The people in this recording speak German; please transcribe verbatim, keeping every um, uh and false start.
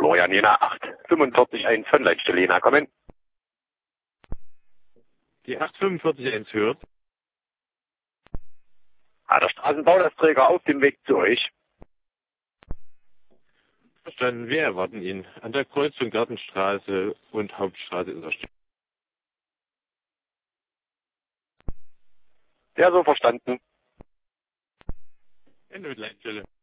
Florian Jena acht fünfundvierzig eins von Leitstelle Jena, kommen. Die acht fünfundvierzig eins hört. Hat der Straßenbaulasträger auf dem Weg zu euch? Verstanden, wir erwarten ihn an der Kreuzung Gartenstraße und Hauptstraße in der Stadt. Ja, so verstanden. Ende mit Leitstelle.